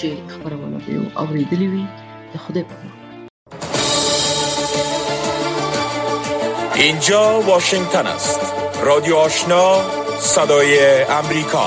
چې خبرونه به اوریدلې وي د خدای په امان. اینجا واشنگتن است. رادیو آشنا، صدای امریکا.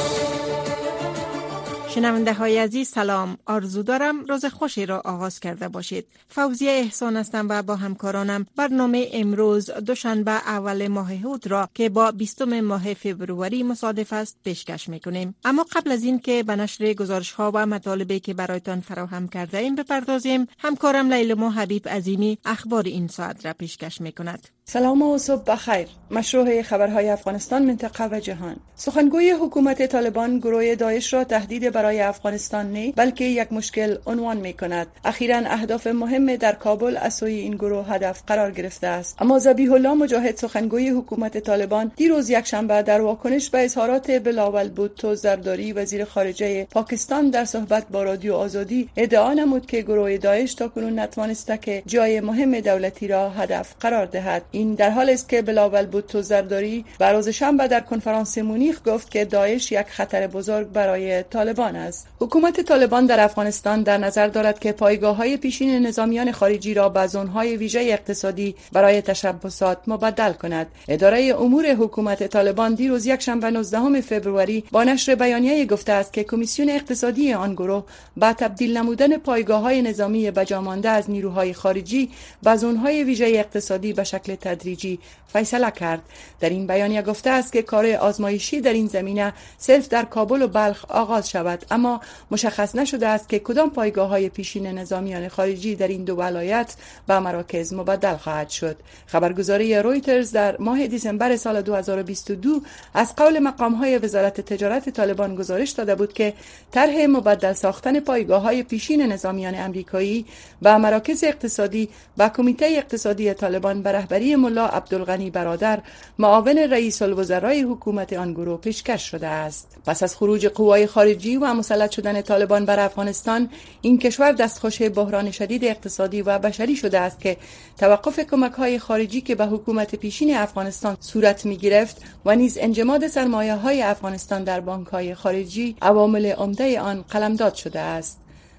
شنونده های عزیز سلام، آرزو دارم روز خوشی را آغاز کرده باشید. فوزیه احسان هستم و با همکارانم برنامه امروز دوشنبه اول ماه هود را که با 20 ماه فوریه مصادف است پیشکش میکنیم. اما قبل از این که به نشر گزارش ها و مطالبی که برایتان فراهم کرده ایم بپردازیم، همکارم لیلما حبیب عظیمی اخبار این ساعت را پیشکش میکند. سلام و صبح بخیر. مشروع خبرهای افغانستان، منطقه و جهان. سخنگوی حکومت طالبان گروه داعش را تهدید برای افغانستان نه بلکه یک مشکل عنوان می کند. اخیراً اهداف مهم در کابل از سوی این گروه هدف قرار گرفته است. اما ذبیح الله مجاهد، سخنگوی حکومت طالبان، دیروز یکشنبه در واکنش به اظهارات بلاول بوتو زرداری وزیر خارجه پاکستان در صحبت با رادیو آزادی ادعا نمود که گروه داعش تاکنون نتوانسته که جای مهم دولتی را هدف قرار دهد. این در حالی است که بلاول بوتو زرداری روز شنبه در کنفرانس مونیخ گفت که داعش یک خطر بزرگ برای طالبان است. حکومت طالبان در افغانستان در نظر دارد که پایگاه‌های پیشین نظامیان خارجی را به زون‌های ویژه اقتصادی برای تشبثات مبدل کند. اداره امور حکومت طالبان دیروز یکشنبه 19 فوریه با نشر بیانیه گفته است که کمیسیون اقتصادی آن گروه با تبدیل نمودن پایگاه‌های نظامی بجامانده از نیروهای خارجی به زون‌های ویژه اقتصادی به شکل تدریجی فیصله کرد. در این بیانیه گفته است که کار آزمایشی در این زمینه صرف در کابل و بلخ آغاز شود، اما مشخص نشده است که کدام پایگاه‌های پیشین نظامیان خارجی در این دو ولایت به مراکز مبدل خواهد شد. خبرگزاری رویترز در ماه دسامبر سال 2022 از قول مقام‌های وزارت تجارت طالبان گزارش داده بود که طرح مبدل ساختن پایگاه‌های پیشین نظامیان آمریکایی به مراکز اقتصادی با کمیته اقتصادی طالبان به رهبری ملا عبدالغنی برادر، معاون رئیس الوزرای حکومت آن گروه پیشکش شده است. پس از خروج قوای خارجی و مسلط شدن طالبان بر افغانستان، این کشور دستخوش بحران شدید اقتصادی و بشری شده است که توقف کمک‌های خارجی که به حکومت پیشین افغانستان صورت می‌گرفت و نیز انجماد سرمایه‌های افغانستان در بانک‌های خارجی عوامل عمده آن قلمداد شده است.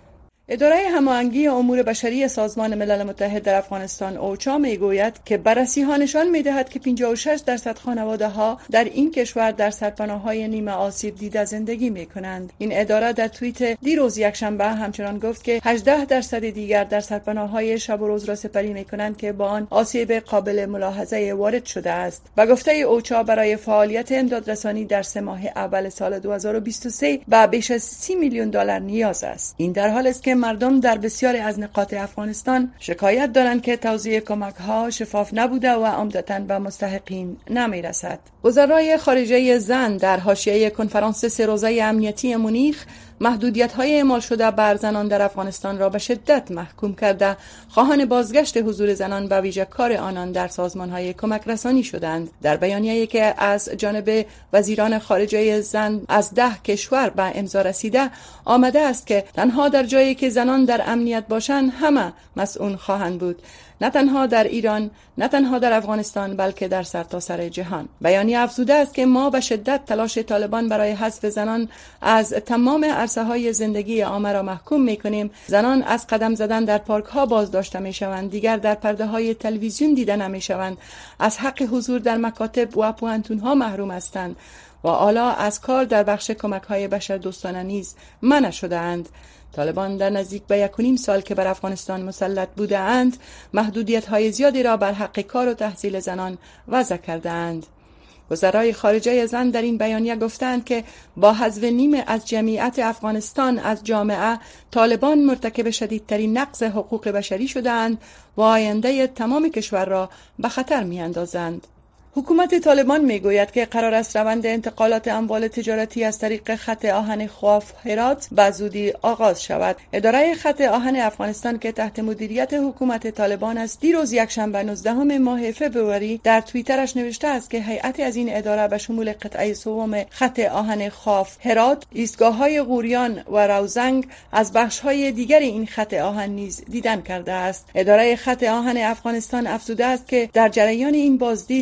اداره هماهنگی امور بشری سازمان ملل متحد در افغانستان اوچا میگوید که بررسی‌ها نشان می‌دهد که 56% خانواده‌ها در این کشور در سرپناه‌های نیمه آسیب دیده زندگی می‌کنند. این اداره در توییت دیروز یکشنبه همچنان گفت که 18% دیگر در سرپناه‌های شب و روز را سپری می‌کنند که با آن آسیب قابل ملاحظه وارد شده است. و گفته اوچا برای فعالیت امدادرسانی در 3 ماه اول سال 2023 به بیش از 30 میلیون دلار نیاز است. این در حالی است که مردم در بسیاری از نقاط افغانستان شکایت دارند که توزیع کمک‌ها شفاف نبوده و عمدتاً به مستحقین نمی‌رسد. وزرای خارجه زن در حاشیه کنفرانس 3 روزه امنیتی مونیخ محدودیت‌های اعمال شده بر زنان در افغانستان را به شدت محکوم کرده، خواهان بازگشت حضور زنان به ویژه کار آنان در سازمان‌های کمک رسانی شدند. در بیانیه‌ای که از جانب وزیران خارجه زن از 10 کشور به امضا رسیده آمده است که تنها در جایی که زنان در امنیت باشند همه مسئول خواهند بود، نه تنها در ایران، نه تنها در افغانستان، بلکه در سرتاسر جهان. بیانیه افزوده است که ما به شدت تلاش طالبان برای حذف زنان از تمام عرصه‌های زندگی عامه را محکوم می‌کنیم. زنان از قدم زدن در پارک‌ها بازداشته می‌شوند، دیگر در پرده‌های تلویزیون دیده نمی‌شوند، از حق حضور در مکاتب و پوهنتون‌ها محروم هستند و حالا از کار در بخش کمک‌های بشردوستانه نیز منع شده‌اند. طالبان در نزدیک به 1.5 سال که بر افغانستان مسلط بوده اند، محدودیت‌های زیادی را بر حق کار و تحصیل زنان وضع کرده اند. وزرای خارجه زن در این بیانیه گفتند که با حذف نیمه از جمعیت افغانستان از جامعه، طالبان مرتکب شدیدترین نقض حقوق بشری شده‌اند و آینده تمام کشور را به خطر می‌اندازند. حکومت طالبان میگوید که قرار است روند انتقالات اموال تجارتی از طریق خط آهن خواف هرات به زودی آغاز شود. اداره خط آهن افغانستان که تحت مدیریت حکومت طالبان است، دیروز یکشنبه 19 ماه فوریه در توییترش نوشته است که هیئتی از این اداره به شمول قطعه سوم خط آهن خواف هرات، ایستگاه‌های غوریان و روزنگ از بخش‌های دیگر این خط آهن نیز دیدن کرده است. اداره خط آهن افغانستان افزوده است که در جریان این بازدید ایستگاه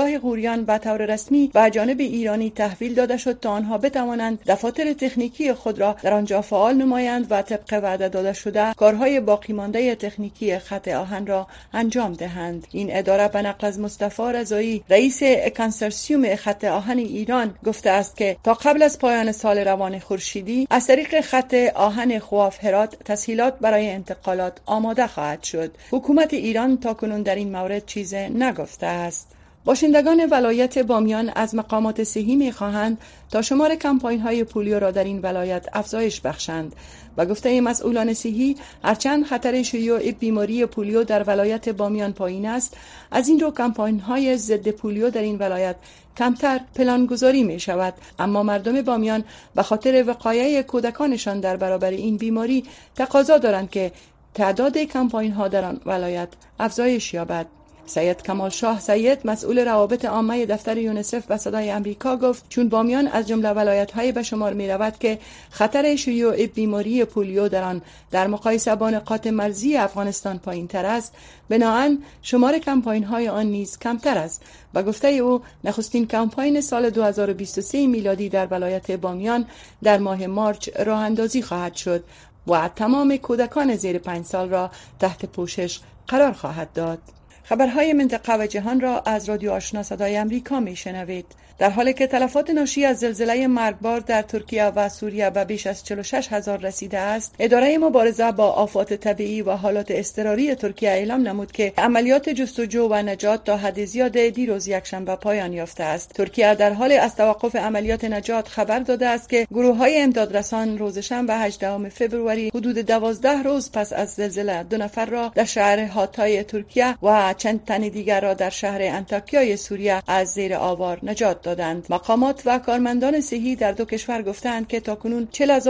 سلاح غوریان به طور رسمی به جانب ایرانی تحویل داده شد تا آنها بتوانند دفاتر تکنیکی خود را در آنجا فعال نمایند و طبق وعده داده شده کارهای باقی مانده تکنیکی خط آهن را انجام دهند. این اداره به نقل از مصطفی رضایی رئیس کنسورسیوم خط آهن ایران گفته است که تا قبل از پایان سال روان خورشیدی از طریق خط آهن خواف هرات تسهیلات برای انتقالات آماده خواهد شد. حکومت ایران تاکنون در این مورد چیزی نگفته است. باشندگان ولایت بامیان از مقامات صحی می‌خواهند تا شمار کمپاین‌های پولیو را در این ولایت افزایش بخشند. با گفته مسئولان صحی، هرچند خطر شیوع بیماری پولیو در ولایت بامیان پایین است، از این رو کمپاین‌های ضد پولیو در این ولایت کمتر پلانگذاری می شود، اما مردم بامیان به خاطر وقایع کودکانشان در برابر این بیماری تقاضا دارند که تعداد کمپاین‌ها در آن ولایت افزایش یابد. سید کمال شاه سید مسئول روابط عامه دفتر یونیسف به صدای امریکا گفت چون بامیان از جمله ولایت‌های به شمار می‌رود که خطر شیوع بیماری پولیو در آن در مقایسه با نقاط مرزی افغانستان پایین‌تر است، بنابراین شمار کمپاین‌های آن نیز کمتر است. با گفته او نخستین کمپاین سال 2023 میلادی در ولایت بامیان در ماه مارچ راه اندازی خواهد شد و تمام کودکان زیر 5 سال را تحت پوشش قرار خواهد داد. خبرهای منطقه و جهان را از رادیو آشنا صدای امریکا میشنوید. در حالی که تلفات ناشی از زلزله مرگبار در ترکیه و سوریه به بیش از 46,000 رسیده است، اداره مبارزه با آفات طبیعی و حالات اضطراری ترکیه اعلام نمود که عملیات جستجو و نجات تا حد زیاد دیروز یکشنبه پایان یافته است. ترکیه در حال از توقف عملیات نجات خبر داده است که گروه‌های امدادرسان روز شنبه 18 فوریه حدود 12 روز پس از زلزله 2 نفر را در شهر هاتای ترکیه و چند تن دیگر را در شهر انطاکیای سوریه از زیر آوار نجات دادند. مقامات و کارمندان صحی در دو کشور گفتند که تاکنون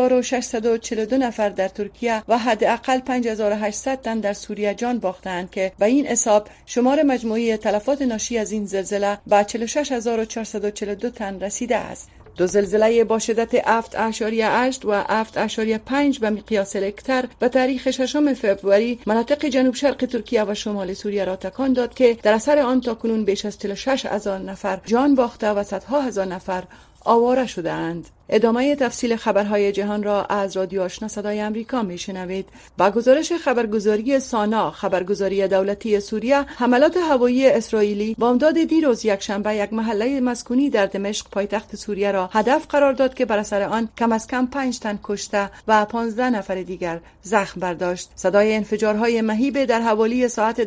40,642 نفر در ترکیه و حداقل 5,800 تن در سوریه جان باختند که به این حساب شمار مجموعی تلفات ناشی از این زلزله به 46,442 تن رسیده است. دو زلزله با شدت 7.8 و 7.5 به مقیاس ریکتر به تاریخ 6 فوریه مناطق جنوب شرق ترکیه و شمال سوریه را تکان داد که در اثر آن تاکنون بیش از 46,000 نفر جان باخته و صدها هزار نفر آواره شده‌اند. ادامه تفصیل خبرهای جهان را از رادیو آشنا صدای امریکا میشنوید. با گزارش خبرگزاری سانا، خبرگزاری دولتی سوریه، حملات هوایی اسرائیلی بامداد دیروز یکشنبه یک محله مسکونی در دمشق پایتخت سوریه را هدف قرار داد که بر اثر آن کم از کم 5 تن کشته و 15 نفر دیگر زخم برداشت. صدای انفجارهای مهیب در حوالی ساعت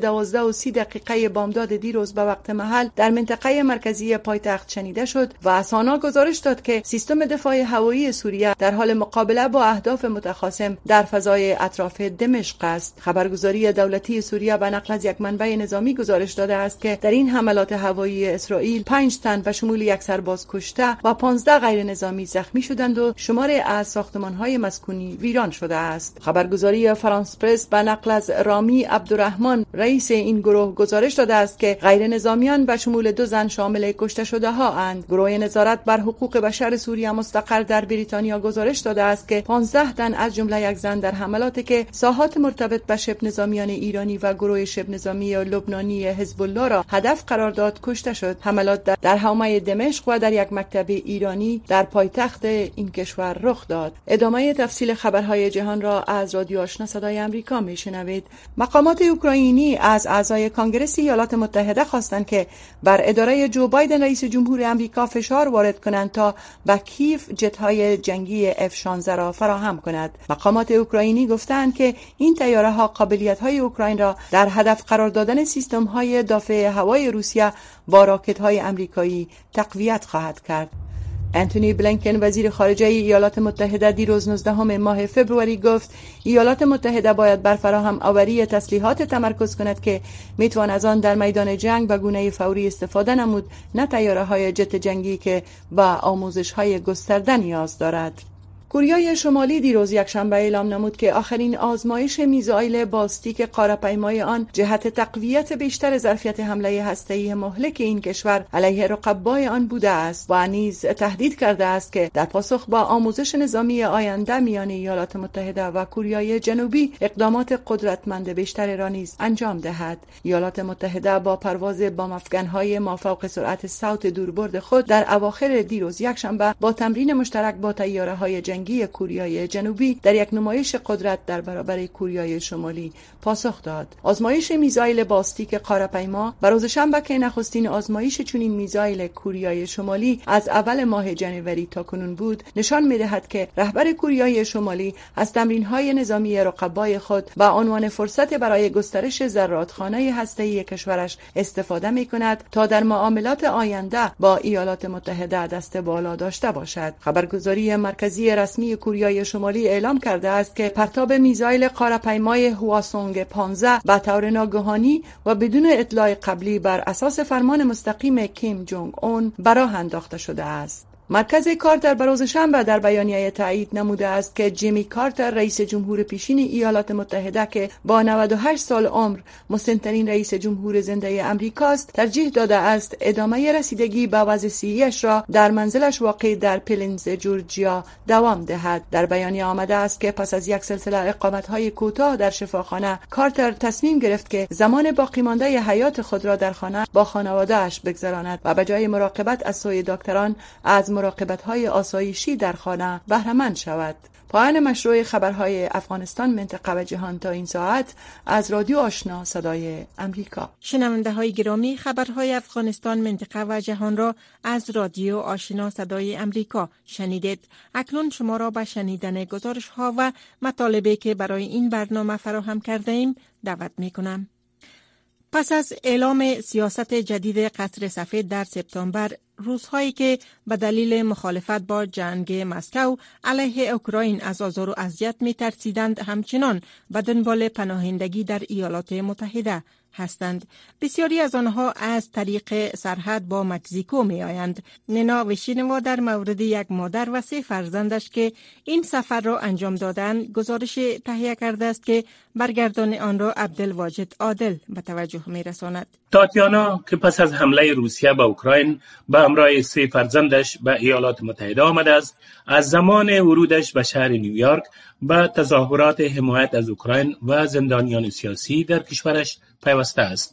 12:30 بامداد دیروز به وقت محل در منطقه مرکزی پایتخت شنیده شد و سانا گزارش داد که سیستم دفاع هوایی سوریه در حال مقابله با اهداف متخاصم در فضای اطراف دمشق است. خبرگزاری دولتی سوریه به نقل از یک منبع نظامی گزارش داده است که در این حملات هوایی اسرائیل 5 تن به شمول یک سرباز کشته و 15 غیر نظامی زخمی شدند و شمار از ساختمان‌های مسکونی ویران شده است. خبرگزاری فرانس پرس به نقل از رامی عبدالرحمن رئیس این گروه گزارش داده است که غیر نظامیان به شمول 2 زن شامل کشته شده ها اند. گروه نظارت بر حقوق بشر سوریه مستقر در بریتانیا گزارش داده است که 15 تن از جمله یک زن در حملاتی که ساحات مرتبط به شبه نظامیان ایرانی و گروه شبه نظامی لبنانی حزب الله را هدف قرار داد کشته شد. حملات در حومه دمشق و در یک مکتب ایرانی در پایتخت این کشور رخ داد. ادامه تفصیل خبرهای جهان را از رادیو آشنا صدای امریکا میشنوید. مقامات اوکراینی از اعضای کنگره ایالات متحده خواستند که بر اداره جو بایدن رئیس جمهور آمریکا فشار وارد کنند تا به کیف جت‌های جنگی F-16 را فراهم کند. مقامات اوکراینی گفتند که این طیاره‌ها قابلیت‌های اوکراین را در هدف قرار دادن سیستم‌های دفاع هوایی روسیه با راکت‌های آمریکایی تقویت خواهد کرد. انتونی بلینکن وزیر خارجه ایالات متحده دیروز 19 ماه فوریه گفت ایالات متحده باید بر فراهم آوری تسلیحات تمرکز کند که میتوان از آن در میدان جنگ به گونه فوری استفاده نمود، نه طیاره‌های جت جنگی که با آموزش‌های گسترده نیاز دارد. کره شمالی دیروز یکشنبه اعلام نمود که آخرین آزمایش میزایل بالستیک غاره‌پیمای آن جهت تقویت بیشتر ظرفیت حمله هسته‌ای مهلک این کشور علیه رقبای آن بوده است و نیز تهدید کرده است که در پاسخ با آموزش نظامی آینده میان ایالات متحده و کره جنوبی اقدامات قدرتمند بیشتر را نیز انجام دهد. ایالات متحده با پرواز بمب افکن‌های مافوق سرعت صوت دوربرد خود در اواخر دیروز یکشنبه با تمرین مشترک با طیاره‌های جنگی کره جنوبی در یک نمایش قدرت در برابر کره شمالی پاسخ داد. آزمایش میزایل بالستیک غاره‌پیما بر روز شنبه که نخستین آزمایش چنین میزایل کره شمالی از اول ماه جنوری تا کنون بود، نشان می‌دهد که رهبر کره شمالی از تمرین‌های نظامی رقبای خود با عنوان فرصت برای گسترش ذراتخانه هسته‌ای کشورش استفاده می‌کند تا در معاملات آینده با ایالات متحده دست بالا داشته باشد. خبرگزاری مرکزی رسمی کره شمالی اعلام کرده است که پرتاب میزایل غاره‌پیمای هواسونگ 15 به طور ناگهانی و بدون اطلاع قبلی بر اساس فرمان مستقیم کیم جونگ اون به راه انداخته شده است. مرکز کارتر بروز شنبه در بیانیه تایید نموده است که جیمی کارتر رئیس جمهور پیشین ایالات متحده که با 98 سال عمر مسن‌ترین رئیس جمهور زنده امریکاست، ترجیح داده است ادامه رسیدگی به وضع صحی‌اش را در منزلش واقع در پلینز جورجیا دوام دهد. در بیانیه آمده است که پس از یک سلسله اقامت‌های کوتاه در شفاخانه، کارتر تصمیم گرفت که زمان باقی مانده حیات خود را در خانه با خانواده‌اش بگذراند و به جای مراقبت از سوی دکتران از مراقبت‌های آسایشی در خانه بهره‌مند شود. پایان مشروع خبرهای افغانستان، منطقه و جهان تا این ساعت از رادیو آشنا صدای امریکا. شنونده های گرامی، خبرهای افغانستان، منطقه و جهان را از رادیو آشنا صدای امریکا شنیدید. اکنون شما را به شنیدن گزارش ها و مطالبی که برای این برنامه فراهم کرده ایم دعوت می کنم. پس از اعلام سیاست جدید قصر سفید در سپتامبر، روس‌هایی که به دلیل مخالفت با جنگ مسکو علیه اوکراین از آزار و اذیت می‌ترسیدند، همچنان به دنبال پناهندگی در ایالات متحده هستند. بسیاری از آنها از طریق سرحد با مکزیکو می‌آیند. نینا ویشینوا در مورد یک مادر و 3 فرزندش که این سفر را انجام دادند گزارش تهیه کرده است که برگردان آن را عبدالواجد عادل به توجه می‌رساند. تاتیانا که پس از حمله روسیه به اوکراین به همراه 3 فرزندش به ایالات متحده آمده است، از زمان ورودش به شهر نیویورک به تظاهرات حمایت از اوکراین و زندانیان سیاسی در کشورش پیوسته است.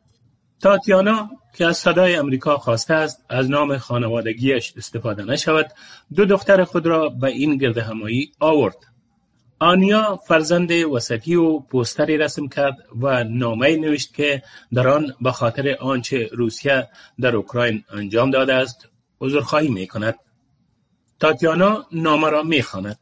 تاتیانا که از صدای امریکا خواسته است از نام خانوادگیش استفاده نشود، 2 دختر خود را به این گردهمایی آورد. آنیا فرزند وسطی و پوستری رسم کرد و نامه‌ای نوشت که در آن به خاطر آنچه روسیه در اوکراین انجام داده است عذرخواهی می‌کند. تاتیانا نامه را می‌خواند.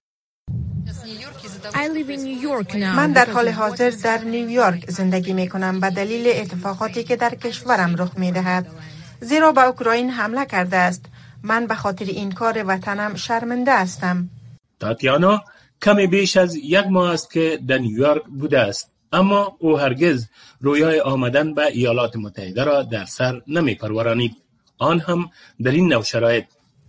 من در حال حاضر در نیویورک زندگی می کنم به دلیل اتفاقاتی که در کشورم رخ می دهد. زیرا به اوکراین حمله کرده است. من به خاطر این کار وطنم شرمنده هستم. تاتیانا کمی بیش از 1 ماه است که در نیویورک بوده است، اما او هرگز رویای آمدن به ایالات متحده را در سر نمی پرورانید، آن هم در این نوع شرایط.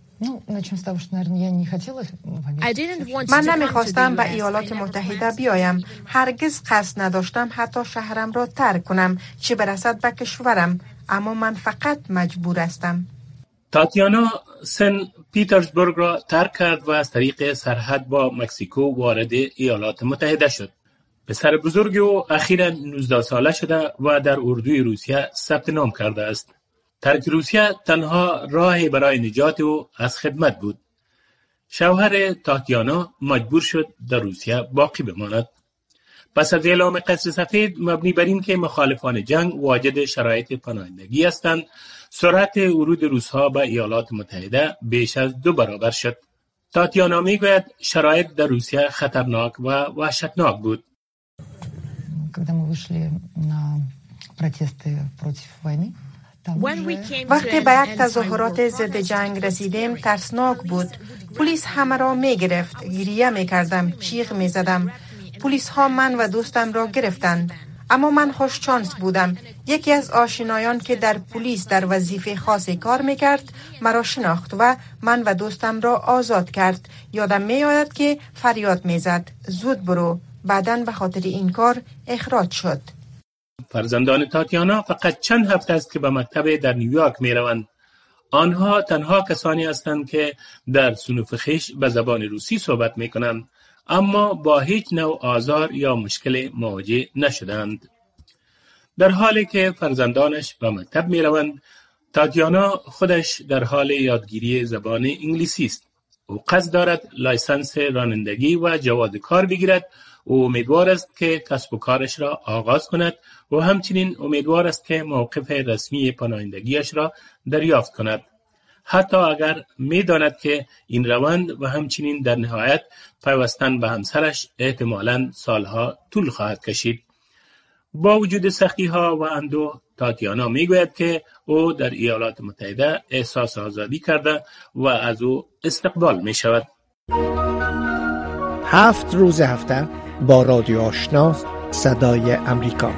من نمیخواستم به ایالات متحده بیایم. هرگز قصد نداشتم حتی شهرم را ترک کنم، چه برسد به کشورم، اما من فقط مجبور هستم. تاتیانا سن پیترزبورگ را ترک کرد و از طریق سرحد با مکزیکو وارد ایالات متحده شد. پسر بزرگ او اخیراً 19 ساله شده و در اردوی روسیه ثبت نام کرده است. ترک روسیه تنها راهی برای نجات او از خدمت بود. شوهر تاتیانا مجبور شد در روسیه باقی بماند. پس از اعلام قصر سفید مبنی بر این که مخالفان جنگ واجد شرایط پناهندگی هستند، سرعت ورود روس‌ها به ایالات متحده بیش از 2 برابر شد. تاتیانا میگوید شرایط در روسیه خطرناک و وحشتناک بود. وقتی به یک تظاهرات ضد جنگ رسیدیم ترسناک بود. پلیس همه را می گرفت. گریه می کردم، جیغ می زدم. پلیس ها من و دوستم را گرفتند. اما من خوش چانس بودم. یکی از آشنایان که در پلیس در وظیفه خاصی کار میکرد مرا شناخت و من و دوستم را آزاد کرد. یادم میآید که فریاد میزد زود برو. بعداً به خاطر این کار اخراج شد. فرزندان تاتیانا فقط چند هفته است که به مکتب در نیویورک می روند. آنها تنها کسانی هستند که در صنوف خویش به زبان روسی صحبت می کنند، اما با هیچ نوع آزار یا مشکل مواجه نشدند. در حالی که فرزندانش به مکتب می روند، تاتیانا خودش در حال یادگیری زبان انگلیسی است. او قصد دارد لایسنس رانندگی و جواز کار بگیرد. او امیدوار است که کسب و کارش را آغاز کند و همچنین امیدوار است که موقف رسمی پناهندگیش را دریافت کند. حتی اگر می‌داند که این روند و همچنین در نهایت پیوستن به همسرش احتمالاً سالها طول خواهد کشید. با وجود سختی‌ها و اندوه، تاتیانا می‌گوید که او در ایالات متحده احساس آزادی کرده و از او استقبال می‌شود. 7 روز هفته با رادیو آشنا صدای امریکا.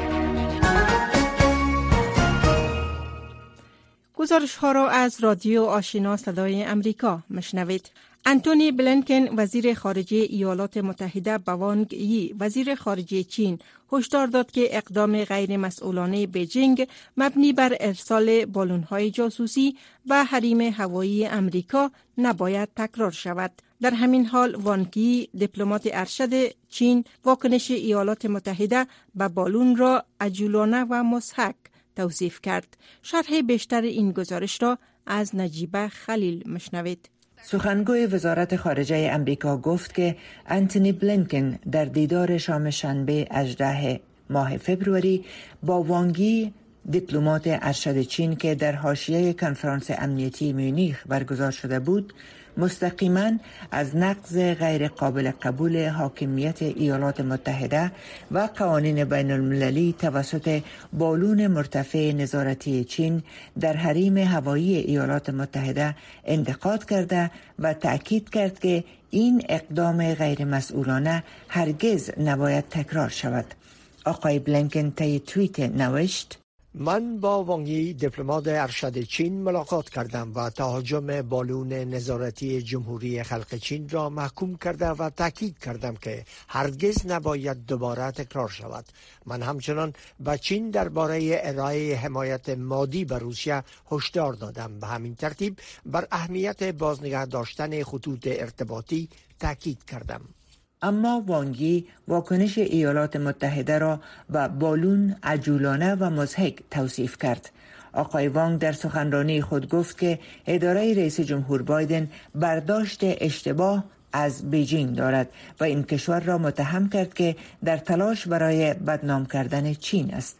گزارش ها را از رادیو آشنا صدای امریکا مشنوید. انتونی بلینکن وزیر خارجه ایالات متحده به وانگ یی وزیر خارجه چین هشدار داد که اقدام غیر مسئولانه بیجینگ مبنی بر ارسال بالون‌های جاسوسی به حریم هوایی امریکا نباید تکرار شود. در همین حال وانگ یی دیپلمات ارشد چین واکنش ایالات متحده به بالون را عجولانه و مضحک توصیف کرد. شرح بیشتر این گزارش را از نجیبه خلیل مشنوید. سخنگوی وزارت خارجه امریکا گفت که انتونی بلینکن در دیدار شام شنبه 18 ماه فبروری با وانگ یی دیپلمات ارشد چین که در حاشیه کنفرانس امنیتی میونیخ برگزار شده بود، مستقیما از نقض غیر قابل قبول حاکمیت ایالات متحده و قوانین بین المللی توسط بالون مرتفع نظارتی چین در حریم هوایی ایالات متحده انتقاد کرده و تأکید کرد که این اقدام غیر مسئولانه هرگز نباید تکرار شود. آقای بلینکن طی توییت نوشت: من با وانگ یی دیپلمات ارشد چین ملاقات کردم و تهاجم بالون نظارتی جمهوری خلق چین را محکوم کرده و تاکید کردم که هرگز نباید دوباره تکرار شود. من همچنان به چین درباره ارائه حمایت مادی به روسیه هشدار دادم. به همین ترتیب بر اهمیت بازنگه داشتن خطوط ارتباطی تاکید کردم. اما وانگ یی واکنش ایالات متحده را به بالون عجولانه و مضحک توصیف کرد. آقای وانگ در سخنرانی خود گفت که اداره رئیس جمهور بایدن برداشت اشتباه از بیجینگ دارد و این کشور را متهم کرد که در تلاش برای بدنام کردن چین است.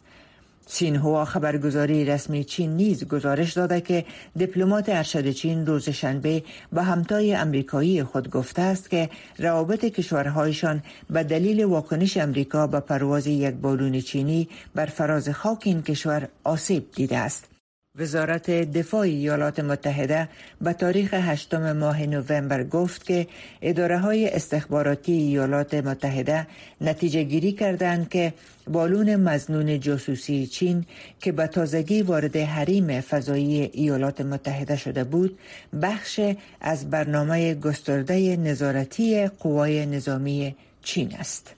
سینهوا خبرگزاری رسمی چین نیز گزارش داده که دیپلمات ارشد چین روز شنبه به همتای امریکایی خود گفته است که روابط کشورهایشان به دلیل واکنش امریکا به پرواز یک بالون چینی بر فراز خاک این کشور آسیب دیده است. وزارت دفاع ایالات متحده به تاریخ 8 ماه نوامبر گفت که اداره‌های استخباراتی ایالات متحده نتیجه گیری کردند که بالون مظنون جاسوسی چین که به تازگی وارد حریم فضایی ایالات متحده شده بود، بخش از برنامه گسترده نظارتی قوای نظامی چین است.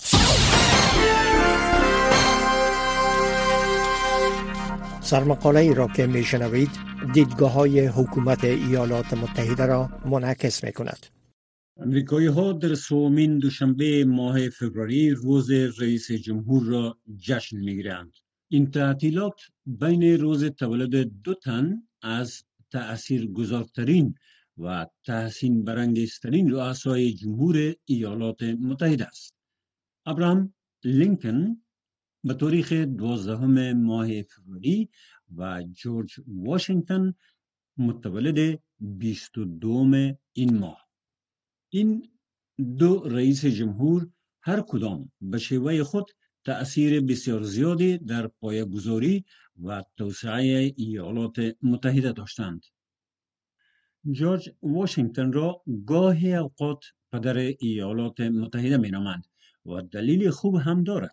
سرمقاله ای را که میشنوید دیدگاه‌های حکومت ایالات متحده را منعکس می‌کند. امریکایی‌ها در سومین دوشنبه ماه فوریه روز رئیس جمهور را جشن می‌گیرند. این تعطیلات بین روز تولد 2 تن از تأثیرگذارترین و تحسین برانگیزترین رؤسای جمهور ایالات متحده است. ابراهام لینکن به تاریخ 12 ماه فوریه و جورج واشنگتن متولد 22 این ماه. این دو رئیس جمهور هر کدام به شیوه خود تأثیر بسیار زیادی در پایه‌گذاری و توسعه ایالات متحده داشتند. جورج واشنگتن را گاهی اوقات پدر ایالات متحده می نامند و دلیل خوب هم دارد.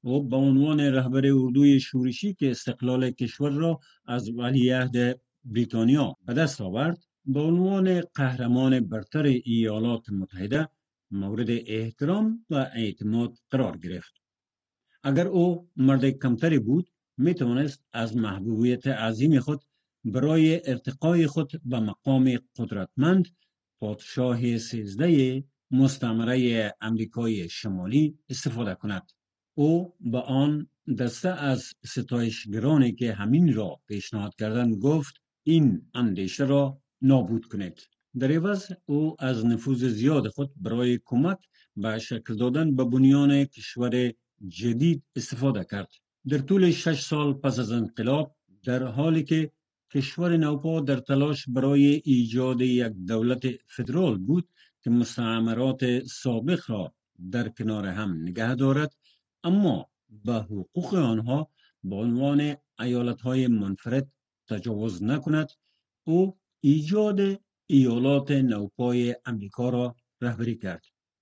او به عنوان رهبر اردوی شورشی که استقلال کشور را از ولیعهد بریتانیا به دست آورد، به عنوان قهرمان برتر ایالات متحده مورد احترام و اعتماد قرار گرفت. اگر او مرد کمتری بود، می توانست از محبوبیت عظیم خود برای ارتقای خود به مقام قدرتمند پادشاه 13 مستعمره امریکای شمالی استفاده کند. او به آن دسته از ستایشگرانی که همین را پیشنهاد کردند گفت این اندیشه را نابود کنید. در عوض او از نفوذ زیاد خود برای کمک به شکل دادن به بنیان کشور جدید استفاده کرد. در طول 6 سال پس از انقلاب، در حالی که کشور نوپا در تلاش برای ایجاد یک دولت فدرال بود که مستعمرات سابق را در کنار هم نگه دارد، اما به حقوق آنها به عنوان ایالت‌های منفرد تجاوز نکند، او ایجاد ایالات نوپای امریکا را رهبری کرد.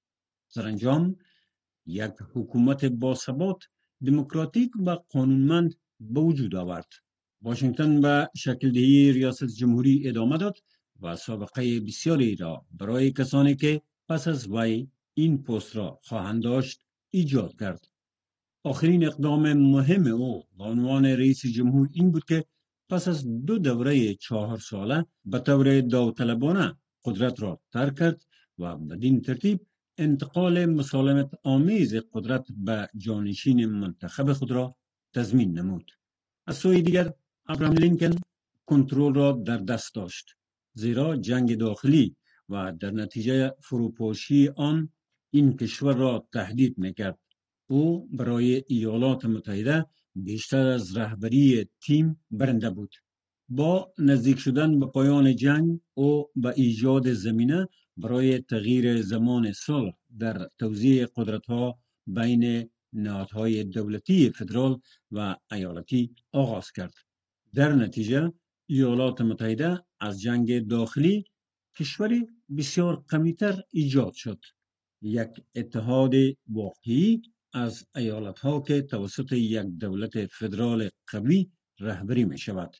سرانجام یک حکومت باثبات، دموکراتیک و قانونمند به وجود آورد. واشنگتن به شکل دهی ریاست جمهوری ادامه داد و سابقه بسیاری را برای کسانی که پس از وی این پست را خواهند داشت ایجاد کرد. آخرین اقدام مهم او به عنوان رئیس جمهور این بود که پس از 2 دوره 4 ساله به طور داوطلبانه قدرت را ترک کرد و بدین ترتیب انتقال مسالمت آمیز قدرت به جانشین منتخب خود را تضمین نمود. از سوی دیگر ابراهام لینکن کنترل را در دست داشت، زیرا جنگ داخلی و در نتیجه فروپاشی آن این کشور را تهدید میکرد. او برای ایالات متحده بیشتر از رهبری تیم برنده بود. با نزدیک شدن به پایان جنگ، او به ایجاد زمینه برای تغییر زمان صلح در توزیع قدرت‌ها بین نهادهای دولتی فدرال و ایالتی آغاز کرد. در نتیجه ایالات متحده از جنگ داخلی کشوری بسیار قوی‌تر ایجاد شد، یک اتحاد واقعی از ایالت‌ها که توسط یک دولت فدرال قوی رهبری می شود.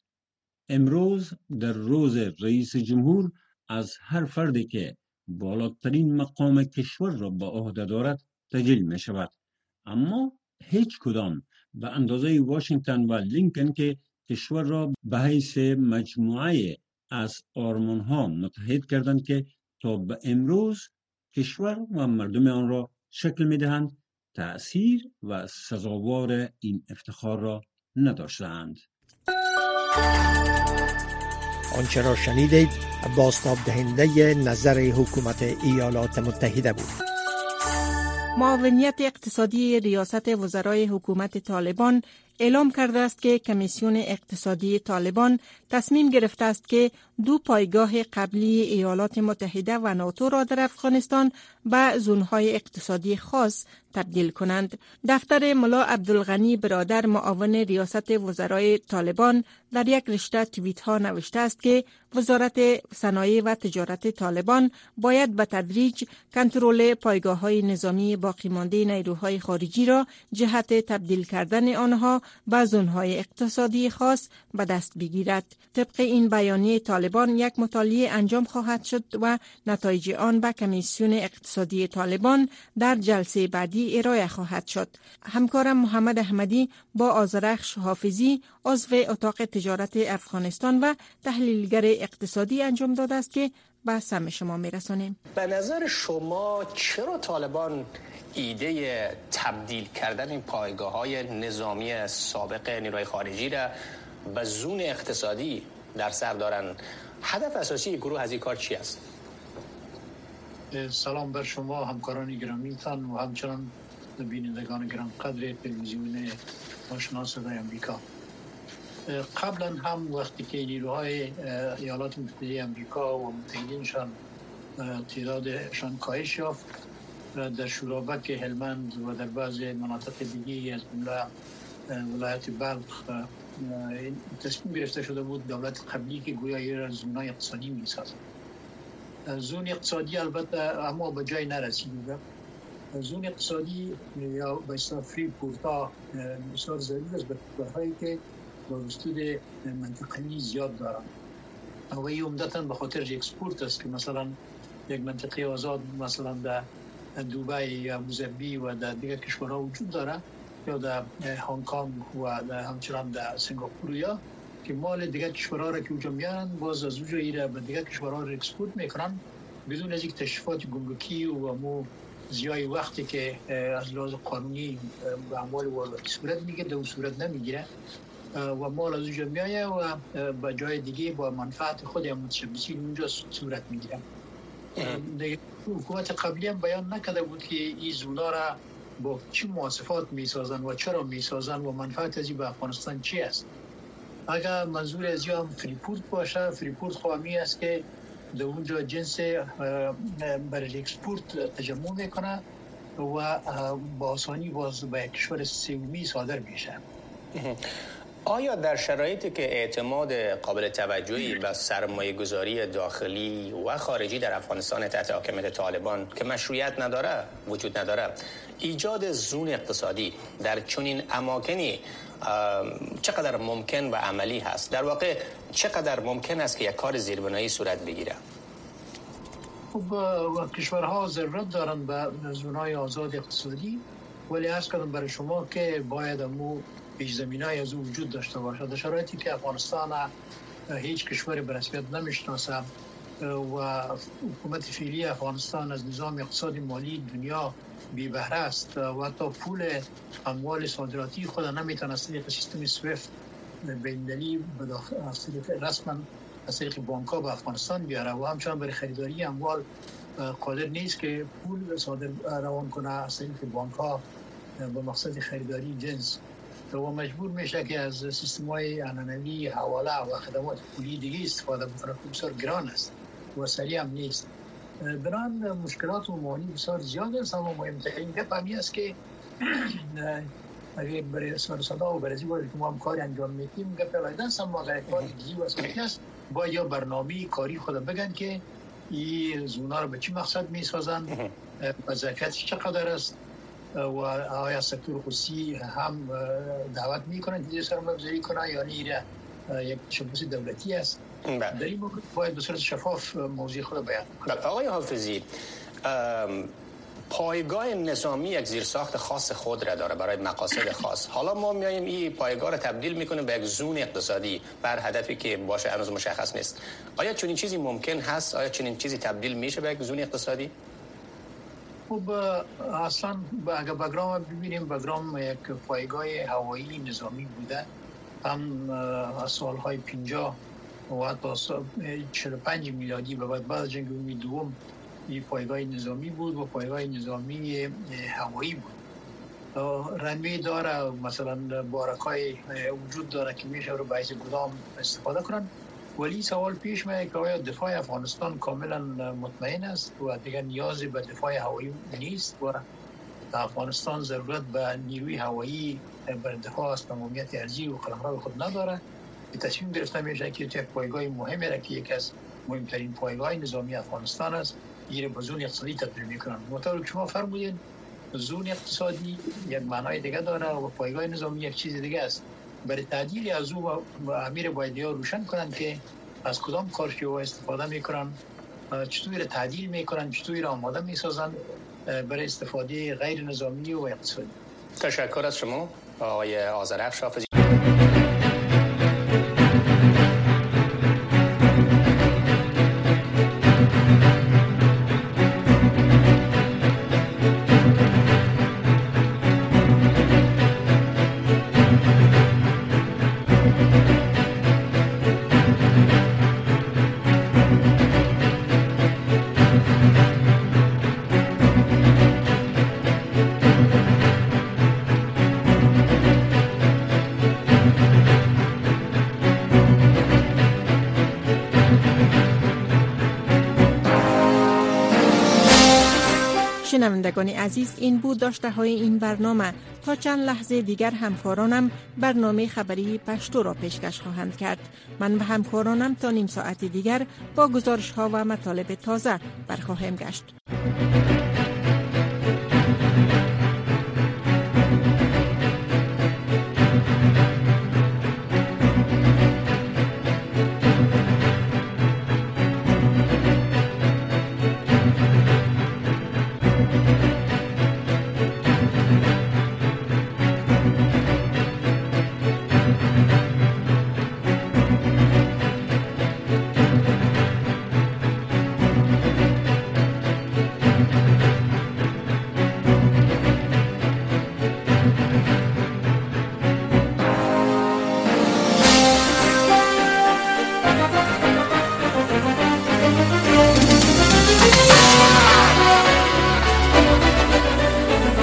امروز در روز رئیس جمهور از هر فردی که بالاترین مقام کشور را به عهده دارد تجلیل می شود، اما هیچ کدام به اندازه واشنگتن و لینکن که کشور را به حیث مجموعه از آرمان‌ها متحد کردند که تا به امروز کشور و مردم آن را شکل می دهند، تأثیر و سزاوار این افتخار را نداشتند. آنچه را شنیدید بازتاب دهنده نظر حکومت ایالات متحده بود. معاونیت اقتصادی ریاست وزرای حکومت طالبان اعلام کرده است که کمیسیون اقتصادی طالبان تصمیم گرفته است که 2 پایگاه قبلی ایالات متحده و ناتو را در افغانستان به زونهای اقتصادی خاص تبدیل کنند. دفتر ملا عبدالغنی برادر معاون ریاست وزرای طالبان در یک رشته توییت ها نوشته است که وزارت صنایع و تجارت طالبان باید به تدریج کنترل پایگاه های نظامی باقی مانده نیروهای خارجی را جهت تبدیل کردن آنها به زونهای اقتصادی خاص به دست بگیرد. طبق این بیانیه طالبان یک مطالعه انجام خواهد شد و نتایج آن به کمیسیون اقتصادی طالبان در جلسه بعدی ارائه خواهد شد. همکارم محمد احمدی با آذرخش حافظی عضو اتاق تجارت افغانستان و تحلیلگر اقتصادی انجام داده است که به سمع شما میرسانیم. به نظر شما چرا طالبان ایده تبدیل کردن این پایگاه‌های نظامی سابق نیروهای خارجی را به زون اقتصادی در سر دارند؟ هدف اساسی گروه از این کار چی است؟ سلام بر شما همکاران گرامیتان و همچنان بینندگان گرانقدر تلویزیون آشنا صدای آمریکا. قبلا هم وقتی که نیروهای ایالات متحده آمریکا و متحدینشان تعدادشان کاهش یافت، در شورابک هلمند و در بعض مناطق دیگه از جمله ولایت بلخ تصمیم گرفته شده بود دولت قبلی که گویا یک زونای اقتصادی می‌سازد. زون اقتصادی البته اما به جای نرسید. زون اقتصادی یا به اصطلاح فری پورتا بسیار ضروری است به کشورهایی که با وجود منطقه‌ای زیاد دارند و این عمدتاً به خاطر اکسپورت است که مثلا یک منطقه آزاد مثلا در دبی یا ابوظبی و در دیگر کشورها وجود داره یا در هنگ کنگ و در همچنان در سنگاپور یا که مال دیگر کشورها را که اونجا میارن باز از اونجا ایره به دیگر کشورها را اکسپورت میکنن بدون از یک تشریفات گمرکی و مو زیای وقتی که از لحاظ قانونی به اموال وارداتی صورت میگیره در اون صورت نمیگیره و مال از اونجا میایه و به جای دیگه با منفعت خود یا متشبثین اونجا صورت میگیره. حکومت قبلی هم بیان نکرده بود که این زونا را با چه مواصفات میسازن و چرا میسازن و منفعت ازی به افغانستان چی است. اگر منظور ازی هم فریپورت باشه، فریپورت خواهمی است که در اونجا جنس برای اکسپورت تجمع میکنه و با آسانی باز به کشور سومی صادر میشه. آیا در شرایطی که اعتماد قابل توجهی به سرمایه گذاری داخلی و خارجی در افغانستان تحت حاکمیت طالبان که مشروعیت نداره وجود نداره، ایجاد زون اقتصادی در چنین اماکنی چقدر ممکن و عملی هست؟ در واقع چقدر ممکن است که یک کار زیربنایی صورت بگیره؟ خب کشورها ضرورت دارند به زونای آزاد اقتصادی، ولی عرض کردم برای شما که باید امو پیش زمینای از او وجود داشته باشد. در شرایطی که افغانستان هیچ کشوری به رسمیت نمیشناسه و حکومت فعلی افغانستان از نظام اقتصادی مالی دنیا بی بهره است و حتی پول اموال صادراتی خود نمیتونه از طریق سیستم سویفت بین‌المللی رسما از طریق بانک‌ها به افغانستان بیاره و همچنان برای خریداری اموال قادر نیست که پول صادر روان کنه از طریق بانک‌ها به مقصد خریداری جنس و مجبور میشه که از سیستم‌های عنعنوی حواله و خدمات پولی دیگه استفاده بکنه که بسیار گران است و سریع هم نیست. بران مشکلات و معانی بسیار زیاد است، اما مهمترین گپ همی است که اگر برای سر صدا و برای زیبایی که ما هم کاری انجام میتیم گپ ویدن است، اما اگر کار دیگه و اساسی است با یا برنامه کاری خود بگن که این زونا رو به چی مقصد میسازن و ظرفیتش چقدر است و آیا سکتور خصوصی هم دعوت میکنن که سرمایه گذاری کنه یا نه یک تشبث دولتی است. در این موقع باید به صورت شفاف موضوع خود بیان کنه. آقای حافظی، پایگاه نظامی یک زیرساخت خاص خود را داره برای مقاصد خاص. حالا ما میایم این پایگاه را تبدیل میکنیم به یک زون اقتصادی بر هدفی که باشه هنوز مشخص نیست. آیا چنین چیزی ممکن هست؟ آیا چنین چیزی تبدیل میشه به یک زون اقتصادی؟ خب اصلا اگر بگرام ببینیم، بگرام یک پایگاه هوایی نظامی بوده، هم از سالهای 50 و حتی 45 میلادی و بعد جنگ جهانی دوم این پایگاه نظامی بود و پایگاه نظامی هوایی بود. رنوی داره، مثلا بارکای وجود داره که میشه رو باعث گدام استفاده کنن، ولی سوال پیش میاد که آیا دفاع افغانستان کاملا مطمئن است و دیگر نیازی به دفاع هوایی نیست و افغانستان ضرورت به نیروی هوایی برای دفاع از تمامیت ارضی و قلمرو خود نداره. تصمیم گرفته میشه که یک پایگاه مهمی را که یکی از مهمترین پایگاه نظامی افغانستان است این به زون اقتصادی تبدیل میکنن. مطابق که شما فرمودین زون اقتصادی یک معنای دیگه داره و پایگاه نظامی یک چیز دیگه است. برای تعدیل از او و امیر باید روشن کنن که از کدام کارشیوها استفاده میکنن، چطور تعدیل میکنن، چطور آماده میسازن برای استفاده غیر نظامی و اقتصادی. تشکر از شما آقای آذرافش حافظی. شنوندگان عزیز، این بود داشته های این برنامه. تا چند لحظه دیگر همکارانم برنامه خبری پشتو را پیشکش خواهند کرد. من و همکارانم تا نیم ساعت دیگر با گزارش ها و مطالب تازه برخواهیم گشت.